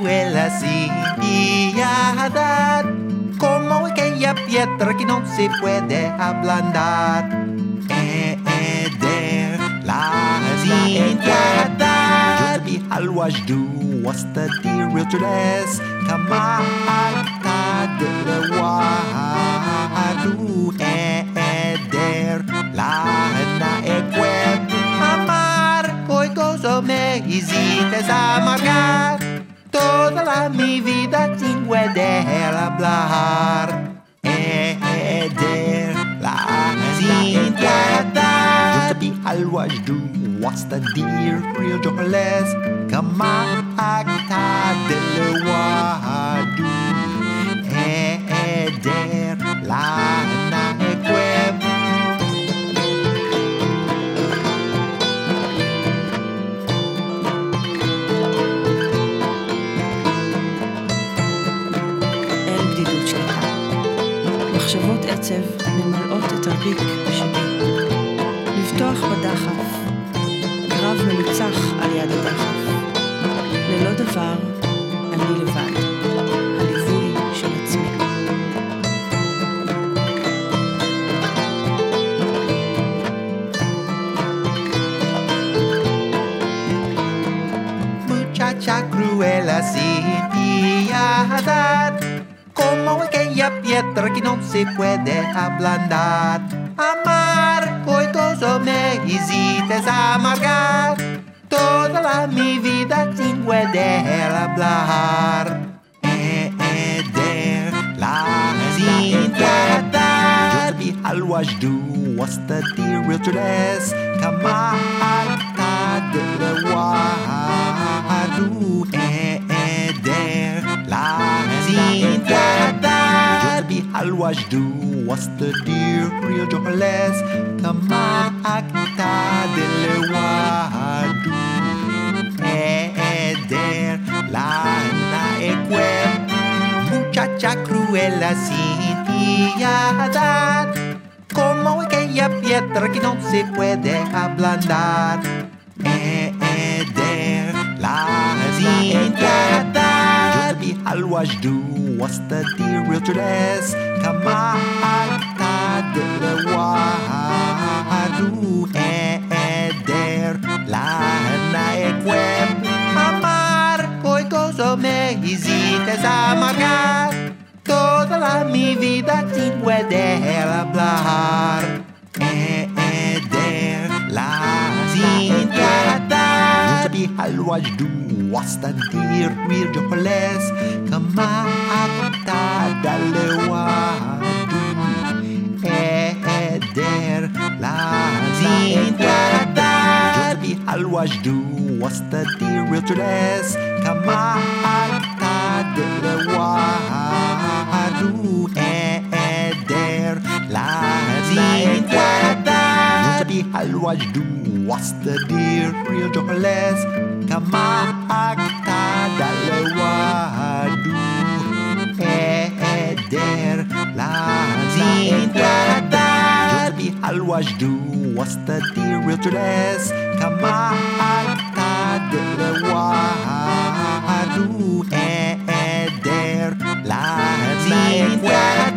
cruela sin piedad, como aquella piedra que no se puede ablandar. La sin piedad الوجد وسط الرجلس كما أعتاد الوعد la equep amar hoy gozo me hiciste amargar toda mi vida sin poder hablar la sin piedad الوجد وسط الرجلس كما أعتاد الوعد la equep מחשבות עצב ממלאות את הריק שבי. לפתוח בדחף, קרב מנוצח על יד הדחף. ללא דבר, אני לבד, הליווי של עצמי. Muchacha cruela sin piedad, como aquella piedra que no se puede ablandar. Amar, hoy gozo me hiciste amargar toda mi vida sin poder hablar. La sin piedad الوجد وسط الرجلس كما أعتاد الوعد la sin piedad الوجد وسط الرجلس كما أعتاد الوعد la equep muchacha cruela sin piedad como aquella piedra que no se puede ablandar la sin piedad الوجد وسط الرجلس كما أعتاد الوعد la equep amar hoy gozo me hiciste amargar toda mi vida sin poder hablar la sin piedad الوجد وسط الرجلس كما أعتاد الوعد la sin piedad الوجد وسط الرجلس كما أعتاد الوعد la sin piedad الوجد وسط الرجلس كما أعتاد الوعد la sin piedad الوجد وسط الرجلس كما أعتاد الوعد la sin piedad